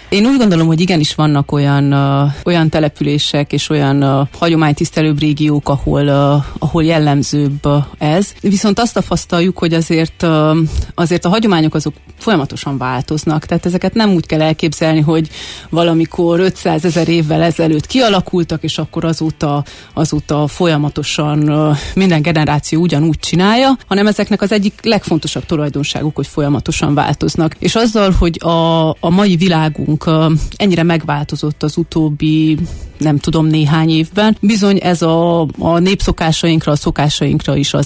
Én úgy gondolom, hogy igenis vannak olyan települések és olyan hagyománytisztelőbb régiók, ahol jellemzőbb ez. Viszont azt tapasztaljuk, hogy azért a hagyományok azok folyamatosan változnak. Tehát ezeket nem úgy kell elképzelni, hogy valamikor 500 000 évvel ezelőtt kialakultak, és akkor azóta folyamatosan minden generáció ugyanúgy csinálja, hanem ezeknek az egyik legfontosabb tulajdonságuk, hogy folyamatosan változnak. És azzal, hogy a mai világunk ennyire megváltozott az utóbbi, nem tudom, néhány évben, bizony ez a népszokásainkra, a szokásainkra is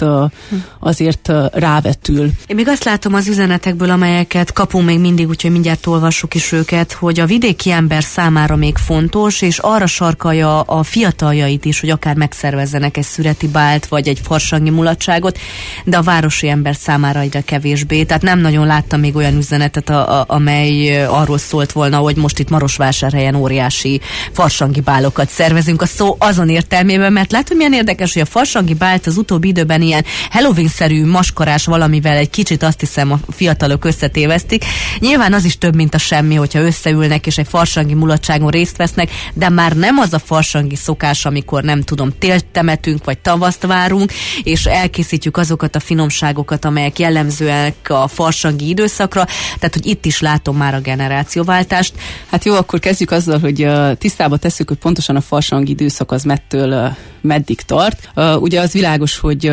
azért rávetül. Én még azt látom az üzenetekből, amelyeket kapunk még mindig, úgyhogy mindjárt olvassuk is őket, hogy a vidéki ember számára még fontos, és arra sarkalja a fiataljait is, hogy akár megszervezzenek egy szüreti bált, vagy egy farsangi mulatságot, de a városi ember számára egyre kevésbé. Tehát nem nagyon láttam még olyan üzenetet, amely arról szólt volna, hogy most itt Marosvásárhelyen óriási farsangi bálokat szervezünk a szó azon értelmében, mert látod, milyen érdekes, hogy a farsangi bált az utóbbi időben ilyen Halloween-szerű maskarás valamivel egy kicsit, azt hiszem, a fiatalok összetévesztik. Nyilván az is több, mint a semmi, hogyha összeülnek és egy farsangi mulatságon részt vesznek, de már nem az a farsangi szokás, amikor nem tudom, télt temetünk, vagy tavaszt várunk, és elkészítjük azokat a finomságokat, amelyek jellemzőek a farsangi időszakra, tehát hogy itt is látom már a generációváltást. Hát jó, akkor kezdjük azzal, hogy tisztába tesszük, hogy pontosan a farsangi időszak az mettől meddig tart. Ugye az világos, hogy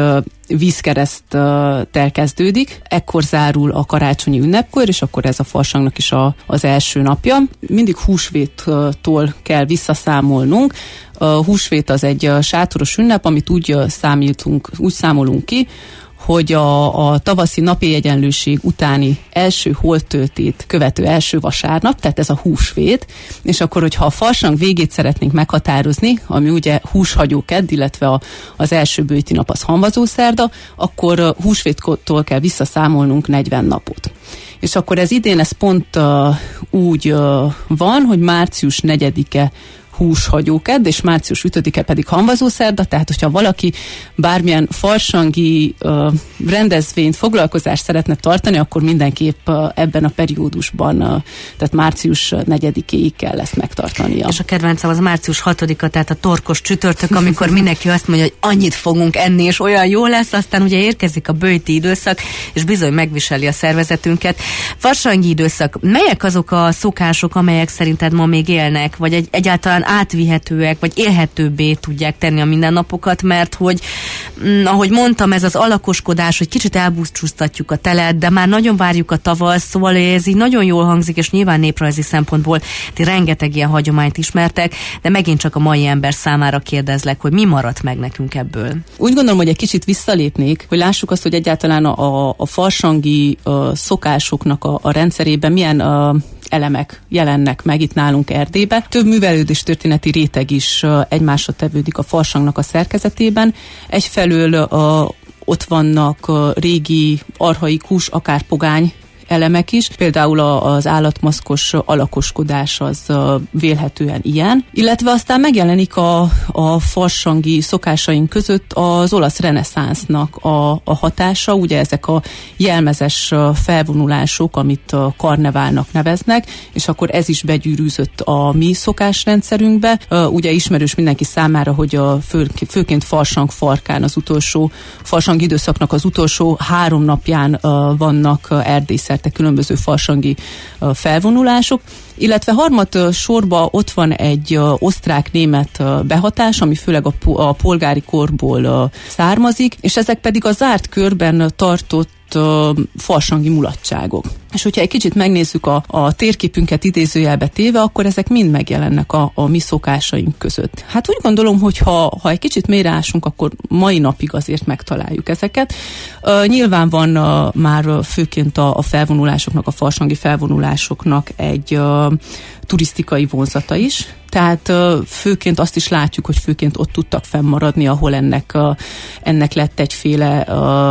vízkereszttel kezdődik, ekkor zárul a karácsonyi ünnepkor, és akkor ez a farsangnak is az első napja. Mindig húsvéttól kell visszaszámolnunk. A húsvét az egy sátoros ünnep, amit úgy számolunk ki, hogy a tavaszi napi egyenlőség utáni első holttöltét követő első vasárnap, tehát ez a húsvét, és akkor, hogyha a farsang végét szeretnénk meghatározni, ami ugye húshagyókedd, illetve az első böjti nap az hamvazószerda, akkor húsvéttól kell visszaszámolnunk 40 napot. És akkor ez idén pont úgy van, hogy március 4-e húshagyókedd, és március 5-e pedig hamvazószerda, tehát hogyha valaki bármilyen farsangi rendezvényt, foglalkozást szeretne tartani, akkor mindenképp ebben a periódusban, tehát március 4-éig kell ezt megtartania. És a kedvencem az március 6-a, tehát a torkos csütörtök, amikor mindenki azt mondja, hogy annyit fogunk enni, és olyan jó lesz, aztán ugye érkezik a böjti időszak, és bizony megviseli a szervezetünket. Farsangi időszak, melyek azok a szokások, amelyek szerinted ma még élnek, vagy egyáltalán átvihetőek, vagy élhetőbbé tudják tenni a mindennapokat, mert hogy, ahogy mondtam, ez az alakoskodás, hogy kicsit elbúcsúztatjuk a telet, de már nagyon várjuk a tavasz, szóval ez így nagyon jól hangzik, és nyilván néprajzi szempontból ti rengeteg ilyen hagyományt ismertek, de megint csak a mai ember számára kérdezlek, hogy mi maradt meg nekünk ebből. Úgy gondolom, hogy egy kicsit visszalépnék, hogy lássuk azt, hogy egyáltalán a farsangi szokásoknak a rendszerében milyen elemek jelennek meg itt nálunk Erdélybe. Több művelődés történeti réteg is egymásra tevődik a farsangnak a szerkezetében. Egyfelől ott vannak régi, archaikus, akár pogány elemek is, például az állatmaszkos alakoskodás az vélhetően ilyen, illetve aztán megjelenik a farsangi szokásaink között az olasz reneszánsznak a hatása, ugye ezek a jelmezes felvonulások, amit karneválnak neveznek, és akkor ez is begyűrűzött a mi szokásrendszerünkbe. Ugye ismerős mindenki számára, hogy főként farsang farkán az utolsó farsang időszaknak az utolsó 3 napján vannak Erdélyszerte különböző farsangi felvonulások, illetve harmad sorban ott van egy osztrák-német behatás, ami főleg a polgári korból származik, és ezek pedig a zárt körben tartott farsangi mulatságok. És hogyha egy kicsit megnézzük a térképünket idézőjelbe téve, akkor ezek mind megjelennek a mi szokásaink között. Hát úgy gondolom, hogy ha egy kicsit mélyreásunk, akkor mai napig azért megtaláljuk ezeket. Nyilván van már főként a felvonulásoknak, a farsangi felvonulásoknak egy turisztikai vonzata is. Tehát főként azt is látjuk, hogy főként ott tudtak fennmaradni, ahol ennek lett egyféle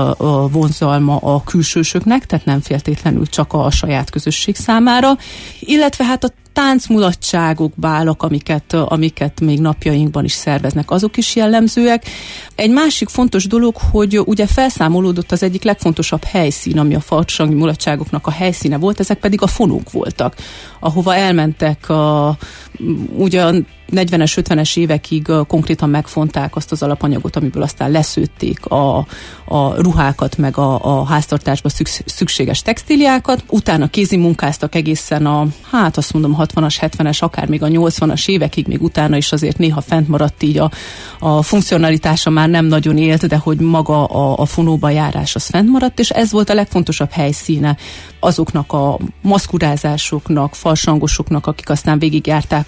vonzalma a külsősöknek, tehát nem feltétlenül csak a saját közösség számára. Illetve hát táncmulatságok, bálok, amiket még napjainkban is szerveznek, azok is jellemzőek. Egy másik fontos dolog, hogy ugye felszámolódott az egyik legfontosabb helyszín, ami a farsangi mulatságoknak a helyszíne volt, ezek pedig a fonók voltak, ahova elmentek ugyan 40-es, 50-es évekig konkrétan megfonták azt az alapanyagot, amiből aztán leszőtték a ruhákat, meg a háztartásba szükséges textíliákat. Utána kézimunkáztak egészen azt mondom 60-as, 70-es, akár még a 80-as évekig, még utána is azért néha fent maradt így a funkcionalitása már nem nagyon élt, de hogy maga a fonóba járás az fent maradt, és ez volt a legfontosabb helyszíne azoknak a maszkurázásoknak, farsangosoknak, akik aztán végigjárták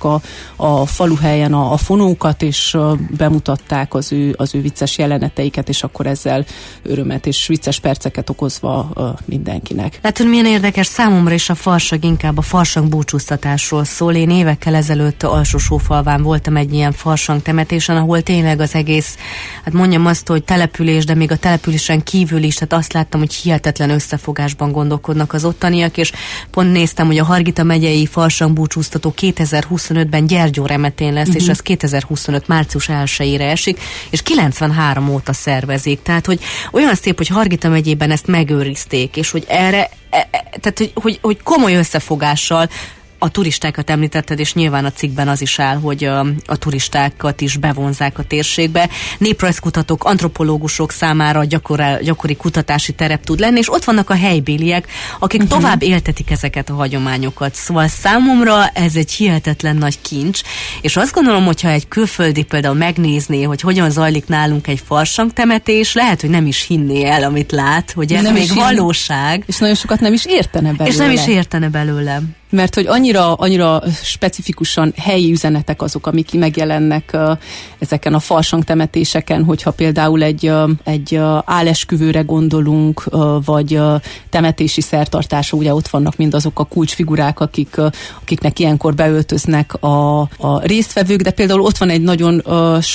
a faluhelyen a fonókat, és bemutatták az ő vicces jeleneteiket, és akkor ezzel örömet és vicces perceket okozva mindenkinek. Látod, milyen érdekes, számomra is a farsang inkább a farsang búcsúztatásról szól. Én évekkel ezelőtt Alsó-Sófalván voltam egy ilyen farsang temetésen, ahol tényleg az egész, hát mondjam azt, hogy település, de még a településen kívül is, tehát azt láttam, hogy hihetetlen összefogásban gondolkodnak az ottaniak, és pont néztem, hogy a Hargita megyei farsang búcsúztató 2025-ben Gyergyóremetén lesz, és ez 2025 március 1-ére esik, és 93 óta szervezik. Tehát, hogy olyan szép, hogy Hargita megyében ezt megőrizték, és hogy erre, tehát, hogy komoly összefogással a turistákat említetted, és nyilván a cikkben az is áll, hogy a turistákat is bevonzák a térségbe. Néprajzkutatók, antropológusok számára gyakori kutatási terep tud lenni, és ott vannak a helybéliek, akik tovább éltetik ezeket a hagyományokat. Szóval számomra ez egy hihetetlen nagy kincs, és azt gondolom, hogyha egy külföldi például megnézné, hogy hogyan zajlik nálunk egy farsangtemetés, lehet, hogy nem is hinné el, amit lát, hogy ez nem még valóság. És nagyon sokat nem is értene belőle. És nem is értene belőle. Mert hogy annyira specifikusan helyi üzenetek azok, amik megjelennek ezeken a farsangtemetéseken, hogyha például egy álesküvőre gondolunk, vagy temetési szertartásra, ugye ott vannak mindazok a kulcsfigurák, akiknek ilyenkor beöltöznek a résztvevők, de például ott van egy nagyon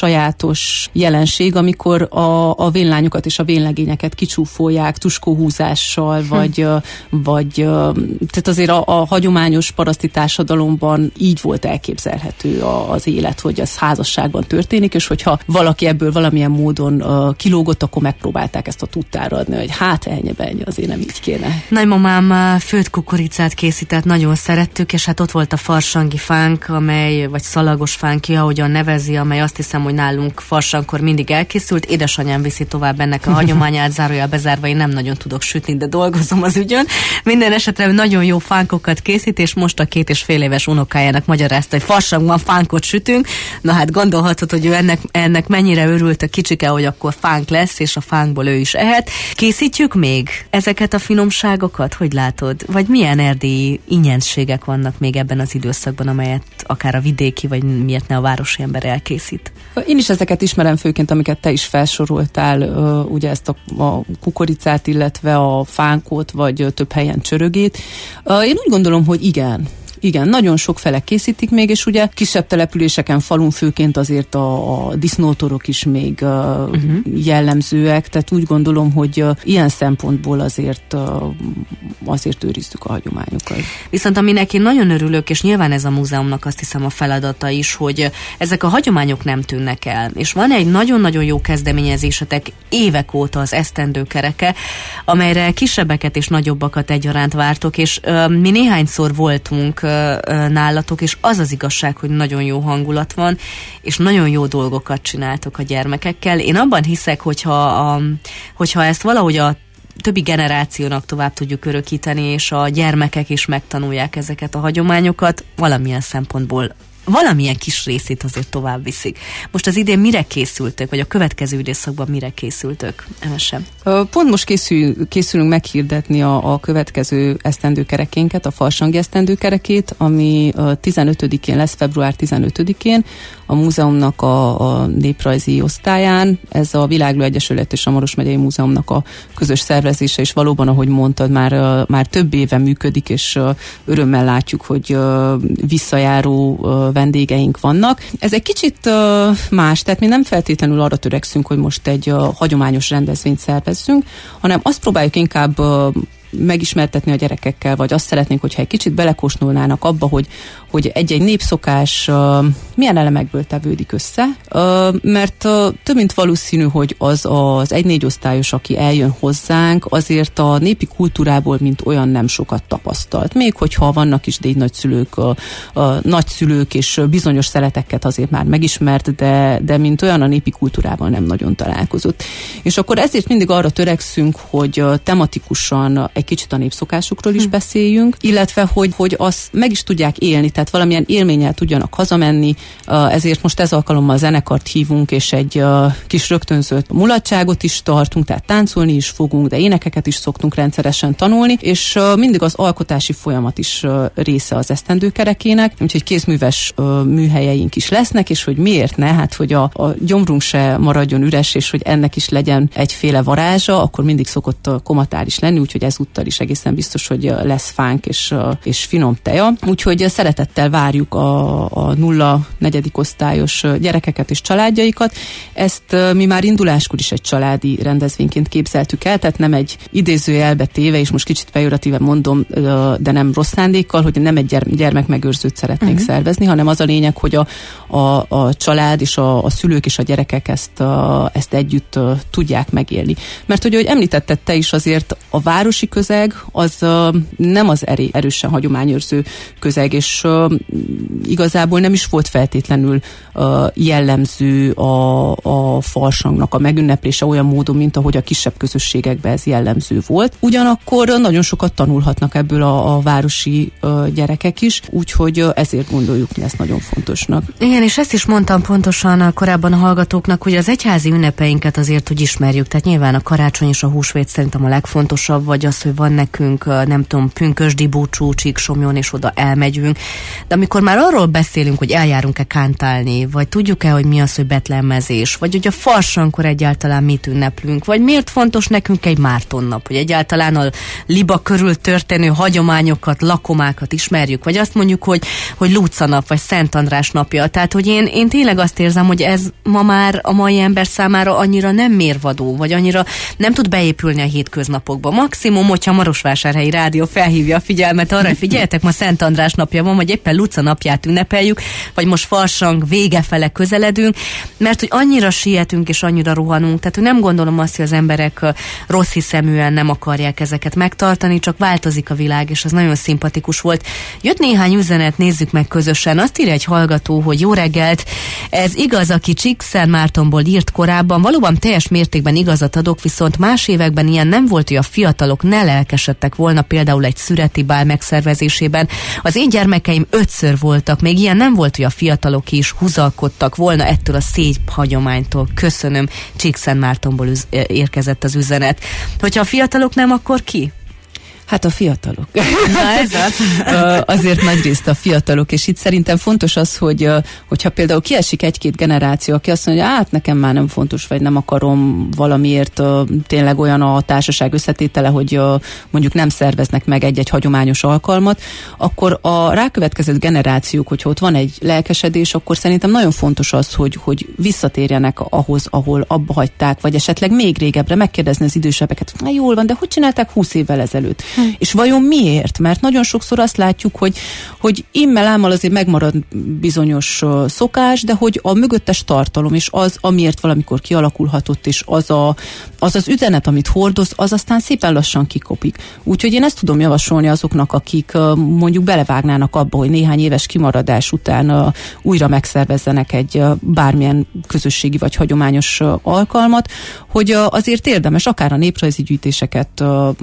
sajátos jelenség, amikor a vénlányokat és a vénlegényeket kicsúfolják tuskóhúzással, vagy tehát azért a hagyományos paraszti társadalomban így volt elképzelhető az élet, hogy az házasságban történik, és hogyha valaki ebből valamilyen módon kilógott, akkor megpróbálták ezt a tudtára adni, hogy hát ennyi, azért nem így kéne. Nagymamám főtt kukoricát készített, nagyon szerettük, és hát ott volt a farsangi fánk, vagy szalagos fánk, ahogyan nevezi, amely azt hiszem, hogy nálunk farsangkor mindig elkészült. Édesanyám viszi tovább ennek a hagyományát, zárójel bezárva, én nem nagyon tudok sütni, de dolgozom az ügyön. Minden esetre nagyon jó fánkokat készít, és most a 2,5 éves unokájának magyarázta, hogy farsangban fánkot sütünk. Na hát gondolhatod, hogy ő ennek mennyire örült a kicsike, hogy akkor fánk lesz, és a fánkból ő is ehet. Készítjük még ezeket a finomságokat? Hogy látod? Vagy milyen erdélyi ingyenségek vannak még ebben az időszakban, amelyet akár a vidéki, vagy miért ne a városi ember elkészít? Én is ezeket ismerem, főként amiket te is felsoroltál, ugye ezt a kukoricát, illetve a fánkot, vagy több helyen csörögét. Én úgy gondolom, hogy igen, nagyon sokféle készítik még, és ugye kisebb településeken, falun főként azért a disznótorok is még jellemzőek, tehát úgy gondolom, hogy ilyen szempontból azért őrizzük a hagyományokat. Viszont aminek én nagyon örülök, és nyilván ez a múzeumnak azt hiszem a feladata is, hogy ezek a hagyományok nem tűnnek el. És van egy nagyon-nagyon jó kezdeményezésetek évek óta, az esztendőkereke, amelyre kisebbeket és nagyobbakat egyaránt vártok, és mi néhányszor voltunk nálatok, és az az igazság, hogy nagyon jó hangulat van, és nagyon jó dolgokat csináltok a gyermekekkel. Én abban hiszek, hogyha ezt valahogy a többi generációnak tovább tudjuk örökíteni, és a gyermekek is megtanulják ezeket a hagyományokat, valamilyen szempontból valamilyen kis részét azért tovább viszik. Most az idén mire készültök, vagy a következő időszakban mire készültök? Emesem. Pont most készülünk meghirdetni a következő esztendőkerekénket, a farsangi esztendőkerekét, ami 15-én lesz, február 15-én, a múzeumnak a néprajzi osztályán. Ez a Világló Egyesület és a Maros megyei Múzeumnak a közös szervezése, és valóban, ahogy mondtad, már több éve működik, és örömmel látjuk, hogy visszajáró vendégeink vannak. Ez egy kicsit más, tehát mi nem feltétlenül arra törekszünk, hogy most egy hagyományos rendezvényt szervezzünk, hanem azt próbáljuk inkább megismertetni a gyerekekkel, vagy azt szeretnénk, hogyha egy kicsit belekóstolnának abba, hogy egy népszokás milyen elemekből tevődik össze, mert több mint valószínű, hogy az 1-4 osztályos, aki eljön hozzánk, azért a népi kultúrából mint olyan nem sokat tapasztalt. Még hogyha vannak is dédnagyszülők, nagyszülők és bizonyos szeleteket azért már megismert, de mint olyan a népi kultúrával nem nagyon találkozott. És akkor ezért mindig arra törekszünk, hogy tematikusan egy kicsit a népszokásokról is beszéljünk, illetve hogy azt meg is tudják élni, tehát valamilyen élménnyel tudjanak hazamenni, ezért most ez alkalommal zenekart hívunk, és egy kis rögtönzött mulatságot is tartunk, tehát táncolni is fogunk, de énekeket is szoktunk rendszeresen tanulni, és mindig az alkotási folyamat is része az esztendőkerekének, úgyhogy kézműves műhelyeink is lesznek, és hogy miért ne, hát hogy a gyomrunk se maradjon üres, és hogy ennek is legyen egyféle varázsa, akkor mindig szokott komatár is lenni, úgyhogy ezúttal is egészen biztos, hogy lesz fánk és finom teja. Úgyhogy szeretettel várjuk a 0-4. osztályos gyerekeket és családjaikat. Ezt mi már induláskor is egy családi rendezvényként képzeltük el, tehát nem egy idézőjelbe téve, és most kicsit pejoratíven mondom, de nem rossz szándékkal, hogy nem egy gyermekmegőrzőt szeretnénk szervezni, hanem az a lényeg, hogy a család és a szülők és a gyerekek ezt együtt tudják megélni. Mert hogy, ahogy említetted te is, azért a városi közeg az nem az erősen hagyományőrző közeg, és igazából nem is volt feltétlenül jellemző a farsangnak a megünneplése olyan módon, mint ahogy a kisebb közösségekben ez jellemző volt. Ugyanakkor nagyon sokat tanulhatnak ebből a városi gyerekek is, úgyhogy ezért gondoljuk mi ezt nagyon fontosnak. Igen, és ezt is mondtam pontosan korábban a hallgatóknak, hogy az egyházi ünnepeinket azért, hogy ismerjük. Tehát nyilván a karácsony és a húsvét szerintem a legfontosabb, vagy az, hogy van nekünk, nem tudom, pünkösdi búcsú, Csíksomjon, és oda elmegyünk. De amikor már arról beszélünk, hogy eljárunk-e kántálni, vagy tudjuk-e, hogy mi az, hogy betlehemezés, vagy hogy a farsankor egyáltalán mit ünneplünk, vagy miért fontos nekünk egy Mártonnap, hogy egyáltalán a liba körül történő hagyományokat, lakomákat ismerjük, vagy azt mondjuk, hogy Lúca nap, vagy Szent András napja. Tehát, hogy én tényleg azt érzem, hogy ez ma már a mai ember számára annyira nem mérvadó, vagy annyira nem tud beépülni a hétköznapokba. Maximum, hogyha a Marosvásárhelyi Rádió felhívja a figyelmet arra, hogy figyeljetek, ma Szent András napja van, vagy éppen Luca napját ünnepeljük, vagy most farsang vége fele közeledünk, mert hogy annyira sietünk és annyira rohanunk, tehát hogy nem gondolom azt, hogy az emberek rossz hiszeműen nem akarják ezeket megtartani, csak változik a világ, és ez nagyon szimpatikus volt. Jött néhány üzenet, nézzük meg közösen. Azt írja egy hallgató, hogy jó reggelt, ez igaz, aki Csíkszentmártonból írt korábban, valóban teljes mértékben igazat adok, viszont más években ilyen nem volt, hogy a fiatalok ne lelkesedtek volna például egy szüreti bál megszervezésében. Az én gyermekeim 5-ször voltak, még ilyen nem volt, hogy a fiatalok is húzalkodtak volna ettől a szép hagyománytól. Köszönöm, Csíkszentmártonból érkezett az üzenet. Hogyha a fiatalok nem, akkor ki? Hát a fiatalok. Na ez az. Azért nagyrészt a fiatalok, és itt szerintem fontos az, hogyha például kiesik egy-két generáció, aki azt mondja, hát nekem már nem fontos, vagy nem akarom valamiért, tényleg olyan a társaság összetétele, hogy mondjuk nem szerveznek meg egy-egy hagyományos alkalmat, akkor a rákövetkezett generációk, hogyha ott van egy lelkesedés, akkor szerintem nagyon fontos az, hogy visszatérjenek ahhoz, ahol abba hagyták, vagy esetleg még régebbre megkérdezni az idősebbeket, na jól van, de hogy csinálták 20 évvel ezelőtt? És vajon miért? Mert nagyon sokszor azt látjuk, hogy immel-ámmal azért megmarad bizonyos szokás, de hogy a mögöttes tartalom, és az, amiért valamikor kialakulhatott, és az üzenet, amit hordoz, az aztán szépen lassan kikopik. Úgyhogy én ezt tudom javasolni azoknak, akik mondjuk belevágnának abba, hogy néhány éves kimaradás után újra megszervezzenek egy bármilyen közösségi vagy hagyományos alkalmat, hogy azért érdemes akár a néprajzi gyűjtéseket,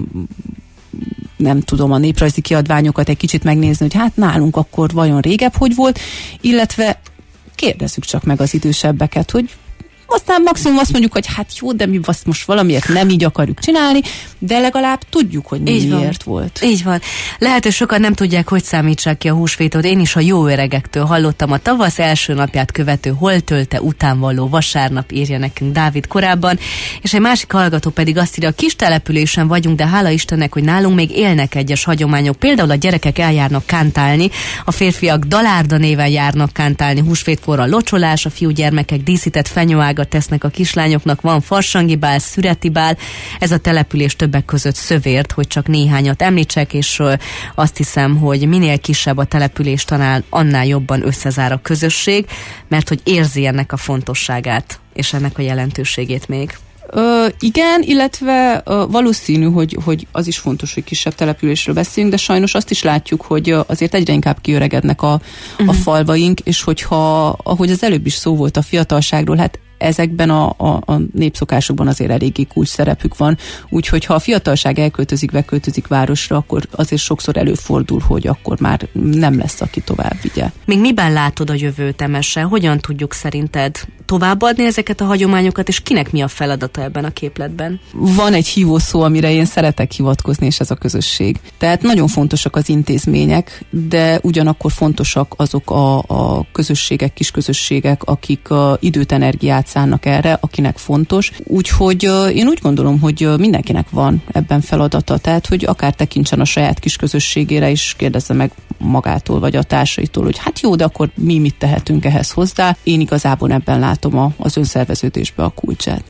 nem tudom, a néprajzi kiadványokat egy kicsit megnézni, hogy hát nálunk akkor vajon régebb hogy volt, illetve kérdezzük csak meg az idősebbeket, hogy aztán maximum azt mondjuk, hogy hát jó, de mi azt most valamiért nem így akarjuk csinálni, de legalább tudjuk, hogy miért volt. Így van. Lehet, hogy sokan nem tudják, hogy számítsák ki a húsvétot. Én is a jó öregektől hallottam. A tavasz első napját követő holtölte után való vasárnap, írja nekünk Dávid korábban, és egy másik hallgató pedig azt írja, a kis településen vagyunk, de hála Istennek, hogy nálunk még élnek egyes hagyományok. Például a gyerekek eljárnak kántálni, a férfiak dalárda néven járnak kántálni, húsvétkor a locsolás, a fiúgyermekek díszített fenyőág fontosságot tesznek a kislányoknak. Van Farsangi Bál, Szüreti Bál, ez a település többek között Szövért, hogy csak néhányat említsek, és azt hiszem, hogy minél kisebb a település, annál jobban összezár a közösség, mert hogy érzi ennek a fontosságát, és ennek a jelentőségét még. Igen, illetve valószínű, hogy az is fontos, hogy kisebb településről beszéljünk, de sajnos azt is látjuk, hogy azért egyre inkább kiöregednek a falvaink, és hogyha, ahogy az előbb is szó volt a fiatalságról, hát ezekben a népszokásokban azért eléggé kulcs szerepük van, úgyhogy ha a fiatalság beköltözik városra, akkor azért sokszor előfordul, hogy akkor már nem lesz, aki tovább vigye. Még miben látod a jövőt, Emese? Hogyan tudjuk szerinted továbbadni ezeket a hagyományokat, és kinek mi a feladata ebben a képletben? Van egy hívószó, amire én szeretek hivatkozni, és ez a közösség. Tehát nagyon fontosak az intézmények, de ugyanakkor fontosak azok a közösségek, kisközösségek, akik időt, energiát szánnak erre, akinek fontos. Úgyhogy én úgy gondolom, hogy mindenkinek van ebben feladata, tehát hogy akár tekintsen a saját kisközösségére, és kérdezze meg magától, vagy a társaitól, hogy hát jó, de akkor mi mit tehetünk ehhez hozzá. Én igazából ebben látom az önszerveződésbe a kulcsát.